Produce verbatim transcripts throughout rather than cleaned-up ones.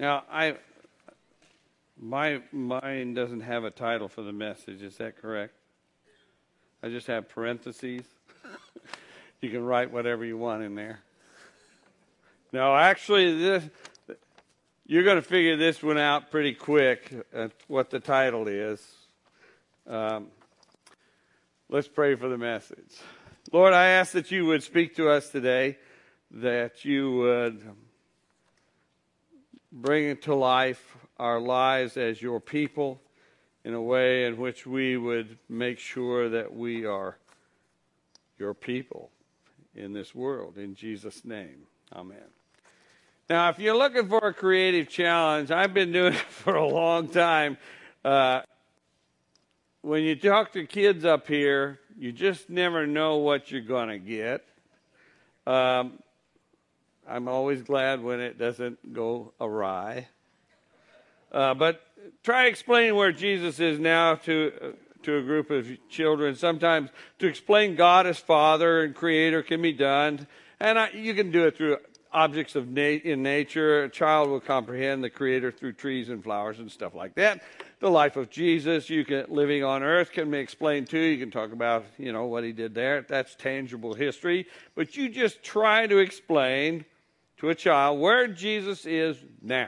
Now, I my mine doesn't have a title for the message. Is that correct? I just have parentheses. You can write whatever you want in there. No, actually, this you're going to figure this one out pretty quick. Uh, what the title is. Um, let's pray for the message. Lord, I ask that you would speak to us today, that you would bring to life our lives as your people in a way in which we would make sure that we are your people in this world. In Jesus' name, amen. Now, if you're looking for a creative challenge, I've been doing it for a long time. Uh, when you talk to kids up here, you just never know what you're going to get. Um, I'm always glad when it doesn't go awry. Uh, but try explaining where Jesus is now to uh, to a group of children. Sometimes to explain God as Father and Creator can be done. And I, you can do it through objects of na- in nature. A child will comprehend the Creator through trees and flowers and stuff like that. The life of Jesus, you can living on earth, can be explained too. You can talk about, you know, what he did there. That's tangible history. But you just try to explain to a child where Jesus is now.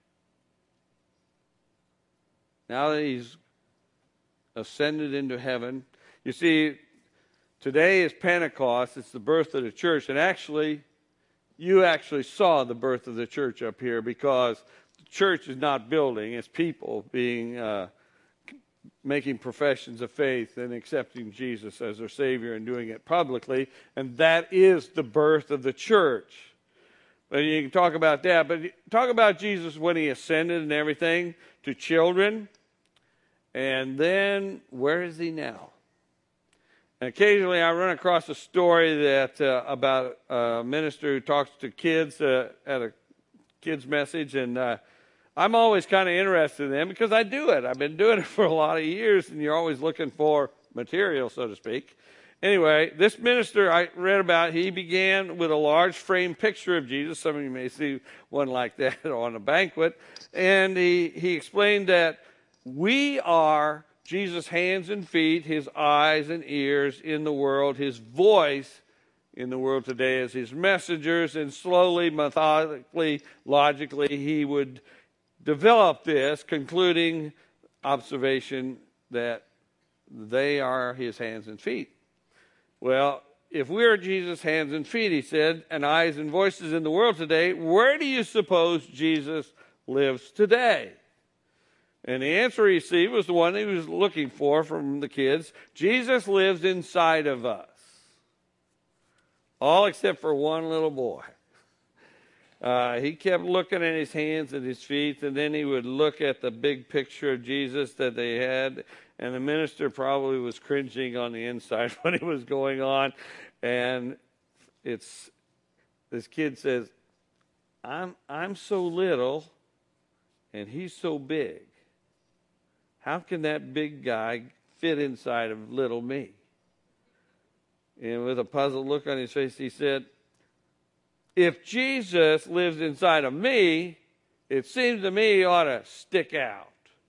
Now that he's ascended into heaven. You see, today is Pentecost. It's the birth of the church. And actually, you actually saw the birth of the church up here, because the church is not building. It's people being uh, making professions of faith and accepting Jesus as their Savior and doing it publicly. And that is the birth of the church. But you can talk about that. But talk about Jesus when he ascended and everything to children. And then, where is he now? And occasionally I run across a story that uh, about a minister who talks to kids uh, at a kids' message. And uh, I'm always kind of interested in them because I do it. I've been doing it for a lot of years, and you're always looking for material, so to speak. Anyway, this minister I read about, he began with a large frame picture of Jesus. Some of you may see one like that on a banquet. And he, he explained that we are Jesus' hands and feet, his eyes and ears in the world, his voice in the world today as his messengers. And slowly, methodically, logically, he would develop this, concluding observation that they are his hands and feet. Well, if we are Jesus' hands and feet, he said, and eyes and voices in the world today, where do you suppose Jesus lives today? And the answer he received was the one he was looking for from the kids. Jesus lives inside of us. All except for one little boy. Uh, he kept looking at his hands and his feet, and then he would look at the big picture of Jesus that they had. And the minister probably was cringing on the inside when it was going on. And it's this kid says, I'm I'm so little and he's so big. How can that big guy fit inside of little me? And with a puzzled look on his face, he said, if Jesus lives inside of me, it seems to me he ought to stick out.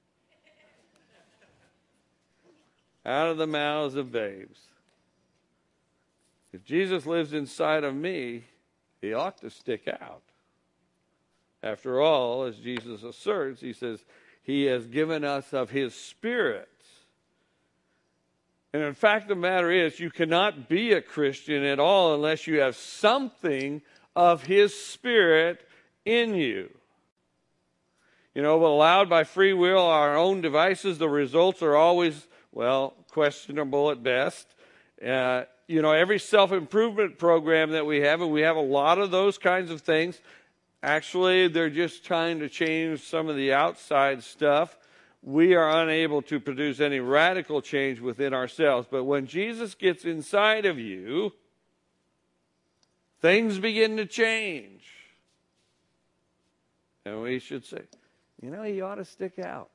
Out of the mouths of babes. If Jesus lives inside of me, he ought to stick out. After all, as Jesus asserts, he says, he has given us of his Spirit. And in fact, the matter is, you cannot be a Christian at all unless you have something of his Spirit in you. You know, allowed by free will, our own devices, the results are always, well, questionable at best. Uh, you know, every self-improvement program that we have, and we have a lot of those kinds of things, actually, they're just trying to change some of the outside stuff. We are unable to produce any radical change within ourselves. But when Jesus gets inside of you, things begin to change. And we should say, you know, he ought to stick out.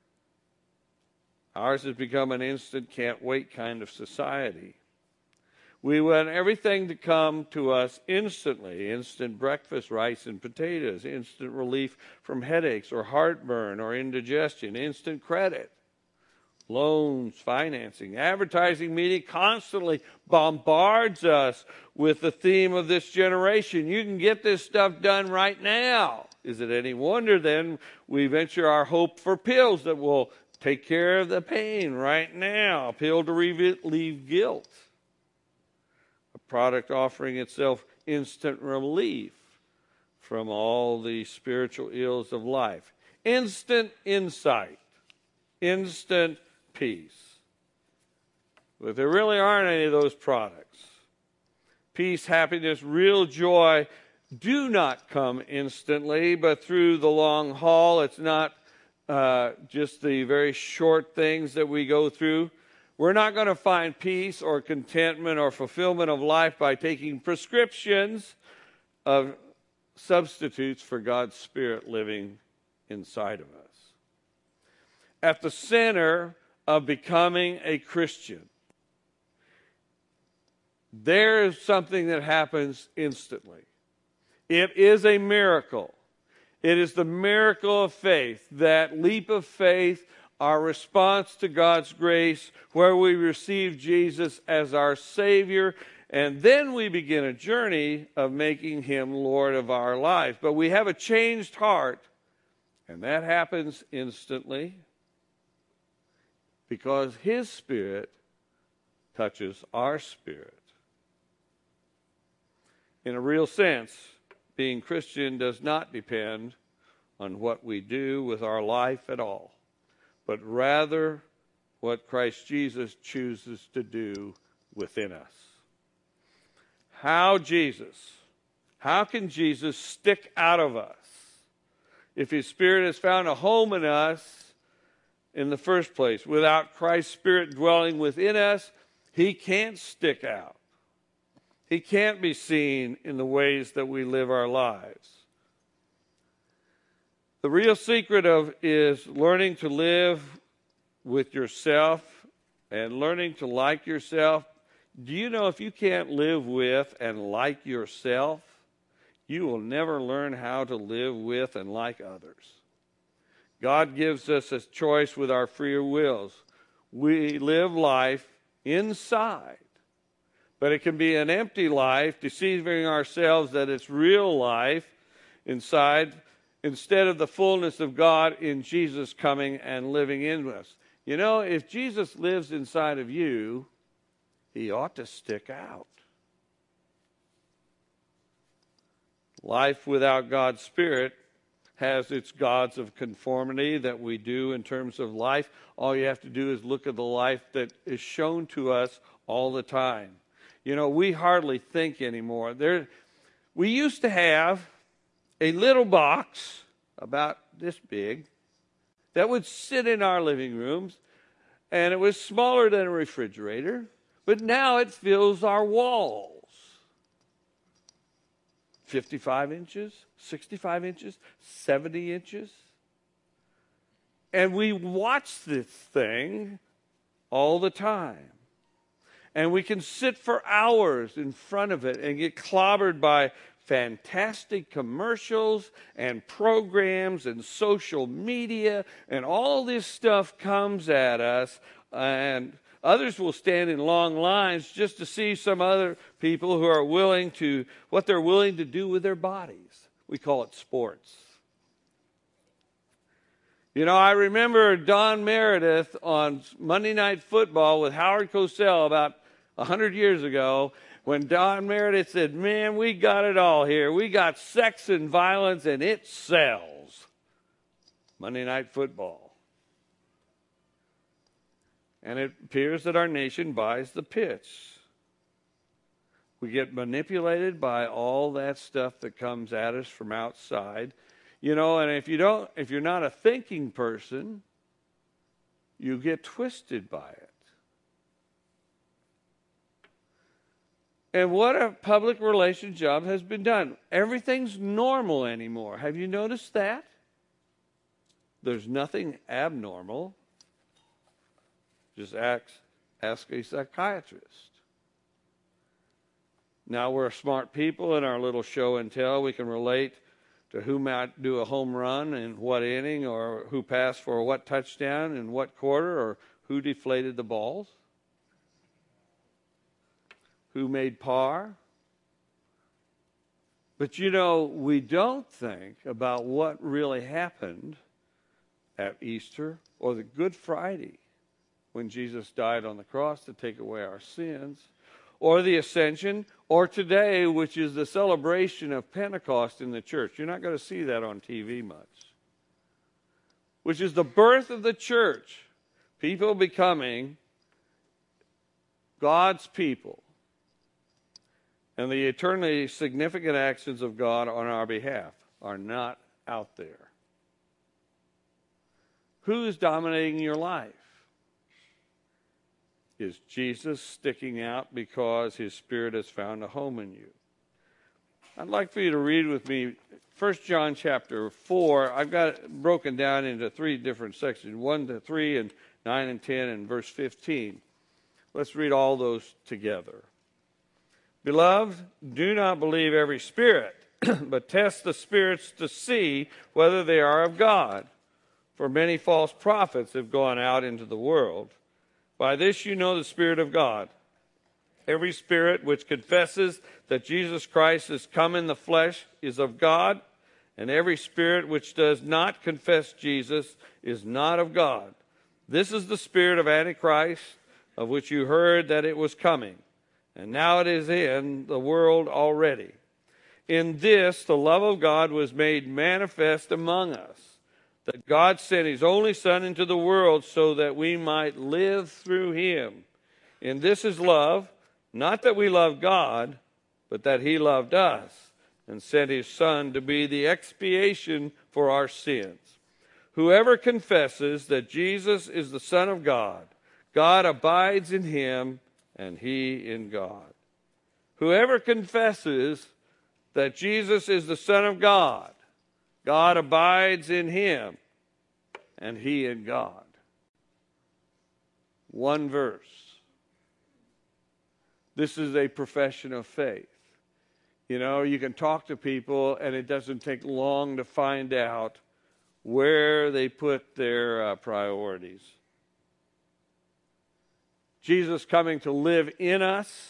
Ours has become an instant, can't wait kind of society. We want everything to come to us instantly. Instant breakfast, rice and potatoes. Instant relief from headaches or heartburn or indigestion. Instant credit. Loans, financing. Advertising media constantly bombards us with the theme of this generation. You can get this stuff done right now. Is it any wonder then we venture our hope for pills that will take care of the pain right now? A pill to relieve guilt. A product offering itself instant relief from all the spiritual ills of life. Instant insight. Instant peace. But there really aren't any of those products. Peace, happiness, real joy do not come instantly, but through the long haul. It's not uh, just the very short things that we go through. We're not going to find peace or contentment or fulfillment of life by taking prescriptions of substitutes for God's Spirit living inside of us. At the center of becoming a Christian, there is something that happens instantly. It is a miracle. It is the miracle of faith, that leap of faith, our response to God's grace, where we receive Jesus as our Savior, and then we begin a journey of making Him Lord of our life. But we have a changed heart, and that happens instantly because His Spirit touches our spirit. In a real sense, being Christian does not depend on what we do with our life at all, but rather what Christ Jesus chooses to do within us. How Jesus, how can Jesus stick out of us if His Spirit has found a home in us in the first place? Without Christ's Spirit dwelling within us, He can't stick out. He can't be seen in the ways that we live our lives. The real secret of is learning to live with yourself and learning to like yourself. Do you know if you can't live with and like yourself, you will never learn how to live with and like others. God gives us a choice with our free wills. We live life inside. But it can be an empty life, deceiving ourselves that it's real life inside, instead of the fullness of God in Jesus coming and living in us. You know, if Jesus lives inside of you, He ought to stick out. Life without God's Spirit has its gods of conformity that we do in terms of life. All you have to do is look at the life that is shown to us all the time. You know, we hardly think anymore. There, we used to have a little box about this big that would sit in our living rooms, and it was smaller than a refrigerator, but now it fills our walls. fifty-five inches, sixty-five inches, seventy inches. And we watch this thing all the time. And we can sit for hours in front of it and get clobbered by fantastic commercials and programs and social media, and all this stuff comes at us, and others will stand in long lines just to see some other people who are willing to, what they're willing to do with their bodies. We call it sports. You know, I remember Don Meredith on Monday Night Football with Howard Cosell about a hundred years ago, when Don Meredith said, man, we got it all here. We got sex and violence, and it sells. Monday Night Football. And it appears that our nation buys the pitch. We get manipulated by all that stuff that comes at us from outside. You know, and if you don't, if you're not a thinking person, you get twisted by it. And what a public relations job has been done. Everything's normal anymore. Have you noticed that? There's nothing abnormal. Just ask, ask a psychiatrist. Now we're smart people in our little show and tell. We can relate to who might do a home run in what inning, or who passed for what touchdown in what quarter, or who deflated the balls, who made par. But you know, we don't think about what really happened at Easter or the Good Friday when Jesus died on the cross to take away our sins, or the Ascension, or today, which is the celebration of Pentecost in the church. You're not going to see that on T V much. Which is the birth of the church. People becoming God's people. And the eternally significant actions of God on our behalf are not out there. Who's dominating your life? Is Jesus sticking out because his Spirit has found a home in you? I'd like for you to read with me First John chapter four. I've got it broken down into three different sections, one to three and nine and ten and verse fifteen. Let's read all those together. Beloved, do not believe every spirit, but test the spirits to see whether they are of God. For many false prophets have gone out into the world. By this you know the Spirit of God. Every spirit which confesses that Jesus Christ is come in the flesh is of God, and every spirit which does not confess Jesus is not of God. This is the spirit of Antichrist, of which you heard that it was coming, and now it is in the world already. In this the love of God was made manifest among us, that God sent his only Son into the world so that we might live through him. And this is love, not that we love God, but that he loved us and sent his Son to be the expiation for our sins. Whoever confesses that Jesus is the Son of God, God abides in him and he in God. Whoever confesses that Jesus is the Son of God, God abides in him, and he in God. One verse. This is a profession of faith. You know, you can talk to people, and it doesn't take long to find out where they put their uh, priorities. Jesus coming to live in us.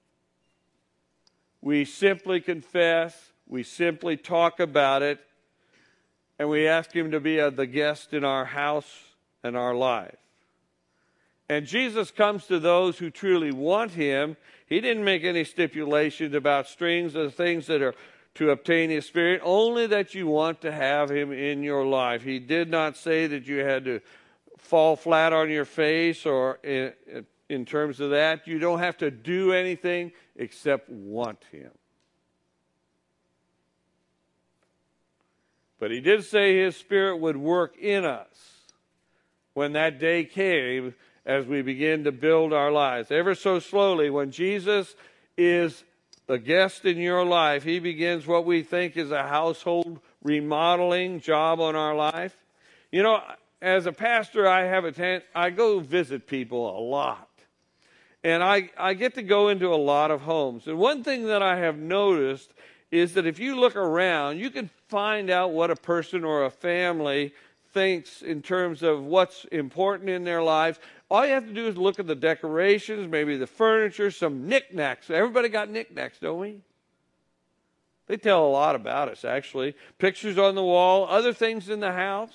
We simply confess, we simply talk about it, and we ask him to be a, the guest in our house and our life. And Jesus comes to those who truly want him. He didn't make any stipulations about strings or things that are to obtain his Spirit, only that you want to have him in your life. He did not say that you had to fall flat on your face, or in, in terms of that. You don't have to do anything except want him. But he did say his Spirit would work in us when that day came, as we begin to build our lives. Ever so slowly, when Jesus is the guest in your life, he begins what we think is a household remodeling job on our life. You know, as a pastor, I have a ten- I go visit people a lot. And I, I get to go into a lot of homes. And one thing that I have noticed is that if you look around, you can find out what a person or a family thinks in terms of what's important in their lives. All you have to do is look at the decorations, maybe the furniture, some knickknacks. Everybody got knickknacks, don't we? They tell a lot about us, actually. Pictures on the wall, other things in the house.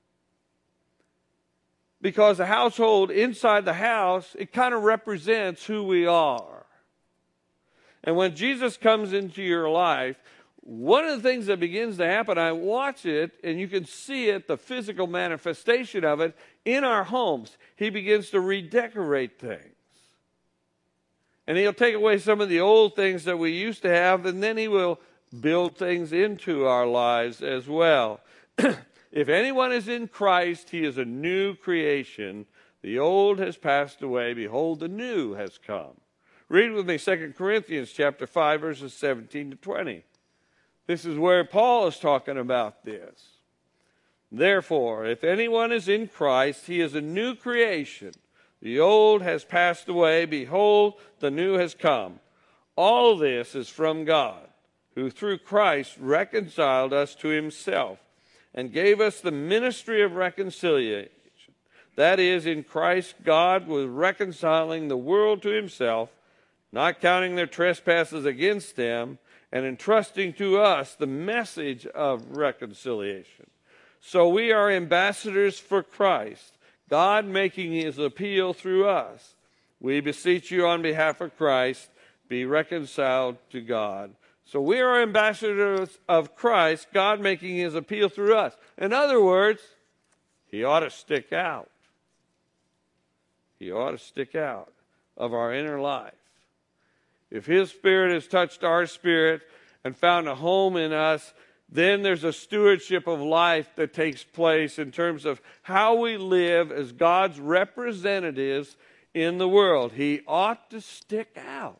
Because the household, inside the house, it kind of represents who we are. And when Jesus comes into your life, one of the things that begins to happen, I watch it, and you can see it, the physical manifestation of it, in our homes. He begins to redecorate things. And he'll take away some of the old things that we used to have, and then he will build things into our lives as well. If anyone is in Christ, he is a new creation. The old has passed away. Behold, the new has come. Read with me Second Corinthians chapter five, verses seventeen to twenty. This is where Paul is talking about this. Therefore, if anyone is in Christ, he is a new creation. The old has passed away. Behold, the new has come. All this is from God, who through Christ reconciled us to himself and gave us the ministry of reconciliation. That is, in Christ, God was reconciling the world to himself, not counting their trespasses against them, and entrusting to us the message of reconciliation. So we are ambassadors for Christ, God making his appeal through us. We beseech you on behalf of Christ, be reconciled to God. So we are ambassadors of Christ, God making his appeal through us. In other words, he ought to stick out. He ought to stick out of our inner life. If his spirit has touched our spirit and found a home in us, then there's a stewardship of life that takes place in terms of how we live as God's representatives in the world. He ought to stick out.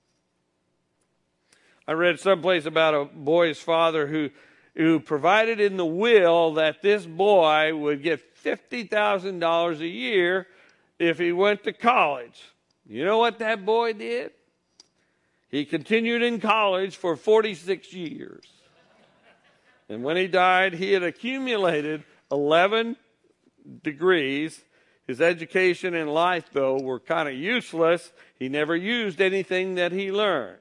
I read someplace about a boy's father who, who provided in the will that this boy would get fifty thousand dollars a year if he went to college. You know what that boy did? He continued in college for forty-six years. And when he died, he had accumulated eleven degrees. His education and life, though, were kind of useless. He never used anything that he learned.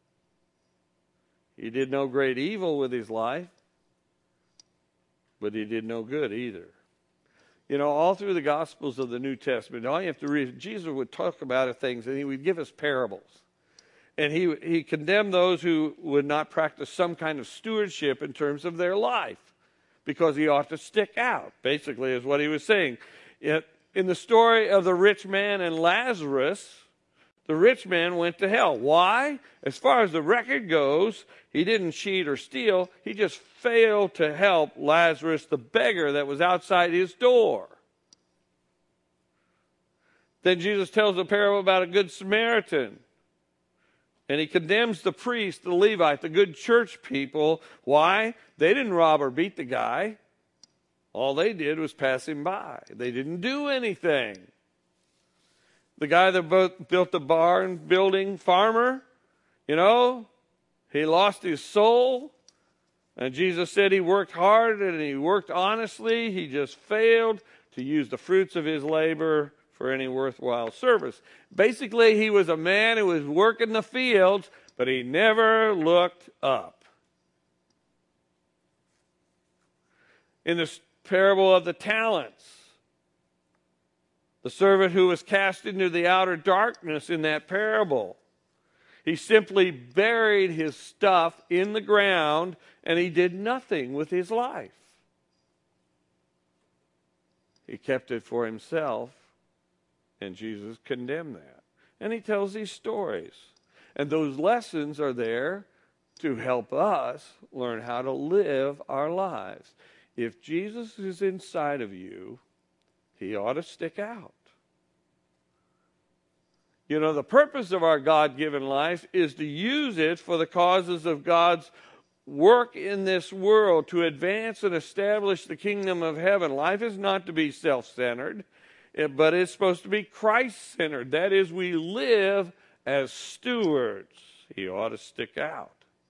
He did no great evil with his life, but he did no good either. You know, all through the Gospels of the New Testament, all you have to read, Jesus would talk about things, and he would give us parables. And he, he condemned those who would not practice some kind of stewardship in terms of their life, because he ought to stick out, basically, is what he was saying. It, in the story of the rich man and Lazarus, the rich man went to hell. Why? As far as the record goes, he didn't cheat or steal. He just failed to help Lazarus, the beggar that was outside his door. Then Jesus tells a parable about a good Samaritan. And he condemns the priest, the Levite, the good church people. Why? They didn't rob or beat the guy. All they did was pass him by. They didn't do anything. The guy that built the barn building farmer, you know, he lost his soul. And Jesus said he worked hard and he worked honestly. He just failed to use the fruits of his labor for any worthwhile service. Basically, he was a man who was working the fields, but he never looked up. In the parable of the talents, the servant who was cast into the outer darkness in that parable, he simply buried his stuff in the ground and he did nothing with his life. He kept it for himself, and Jesus condemned that. And he tells these stories. And those lessons are there to help us learn how to live our lives. If Jesus is inside of you, he ought to stick out. You know, the purpose of our God-given life is to use it for the causes of God's work in this world, to advance and establish the kingdom of heaven. Life is not to be self-centered, but it's supposed to be Christ-centered. That is, we live as stewards. He ought to stick out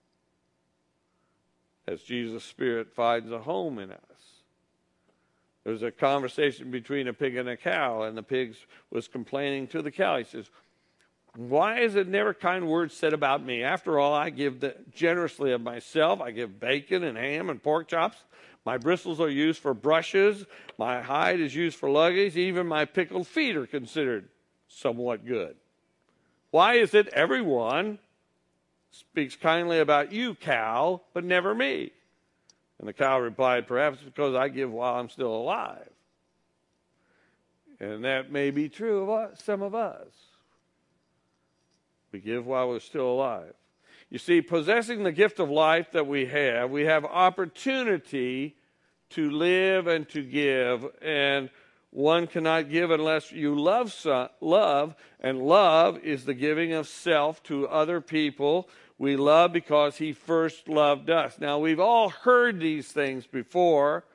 as Jesus' Spirit finds a home in us. There was a conversation between a pig and a cow, and the pig was complaining to the cow. He says, "Why is it never kind words said about me? After all, I give the, generously of myself. I give bacon and ham and pork chops. My bristles are used for brushes. My hide is used for luggage. Even my pickled feet are considered somewhat good. Why is it everyone speaks kindly about you, cow, but never me?" And the cow replied, "Perhaps because I give while I'm still alive." And that may be true of us, some of us. We give while we're still alive. You see, possessing the gift of life that we have, we have opportunity to live and to give. And one cannot give unless you love, some, love, and love is the giving of self to other people. We love because he first loved us. Now, we've all heard these things before.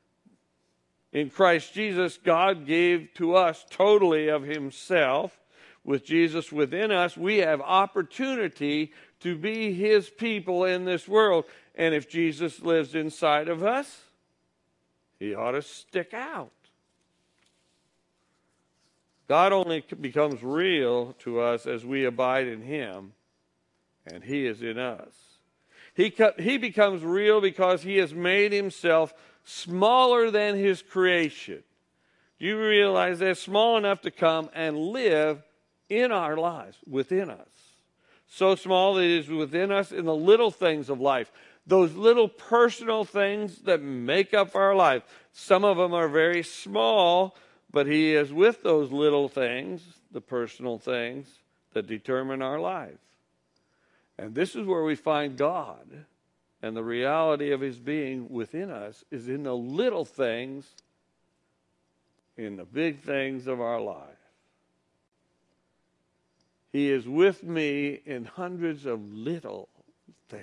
In Christ Jesus, God gave to us totally of himself. with Jesus within us, we have opportunity to be his people in this world. And if Jesus lives inside of us, he ought to stick out. God only becomes real to us as we abide in him, and he is in us. He, he becomes real because he has made himself smaller than his creation. Do you realize they're small enough to come and live in our lives, within us? So small that it is within us in the little things of life. Those little personal things that make up our life. Some of them are very small, but he is with those little things, the personal things that determine our life. And this is where we find God, and the reality of his being within us is in the little things, in the big things of our life. He is with me in hundreds of little things.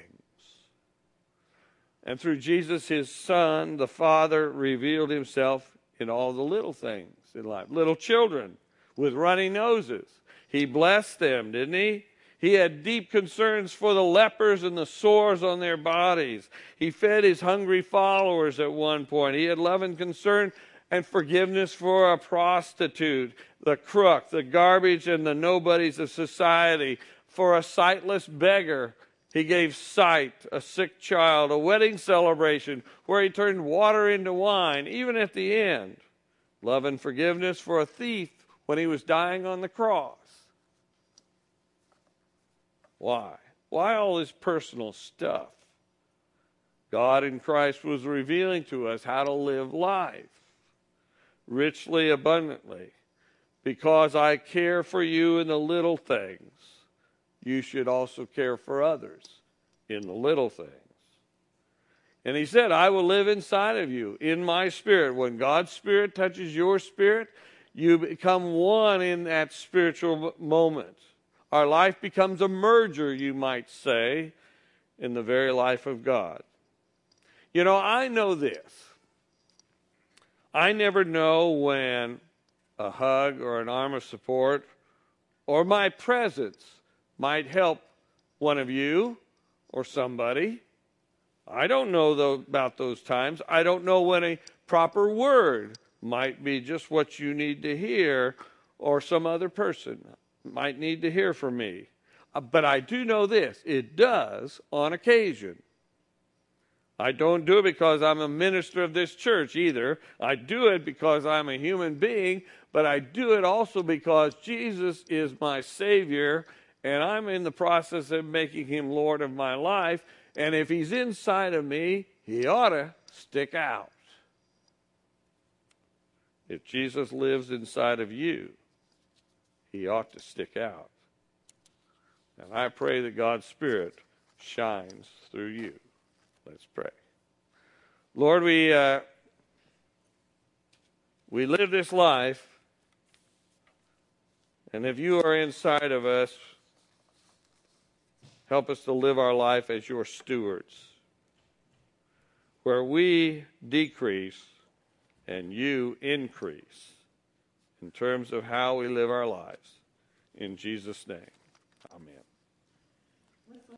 And through Jesus, his Son, the Father revealed himself in all the little things in life. Little children with runny noses. He blessed them, didn't he? He had deep concerns for the lepers and the sores on their bodies. He fed his hungry followers at one point. He had love and concern and forgiveness for a prostitute, the crook, the garbage and the nobodies of society, for a sightless beggar. He gave sight, a sick child, a wedding celebration where he turned water into wine, even at the end. Love and forgiveness for a thief when he was dying on the cross. Why? Why all this personal stuff? God in Christ was revealing to us how to live life richly, abundantly. Because I care for you in the little things, you should also care for others in the little things. And he said, I will live inside of you, in my spirit. When God's spirit touches your spirit, you become one in that spiritual moment. Our life becomes a merger, you might say, in the very life of God. You know, I know this. I never know when a hug or an arm of support or my presence might help one of you or somebody. I don't know though, about those times. I don't know when a proper word might be just what you need to hear, or some other person might need to hear from me. Uh, but I do know this. It does on occasion. I don't do it because I'm a minister of this church either. I do it because I'm a human being, but I do it also because Jesus is my Savior, and I'm in the process of making him Lord of my life. And if he's inside of me, he ought to stick out. If Jesus lives inside of you, he ought to stick out. And I pray that God's Spirit shines through you. Let's pray. Lord, we uh, we live this life, and if you are inside of us, help us to live our life as your stewards, where we decrease and you increase in terms of how we live our lives. In Jesus' name.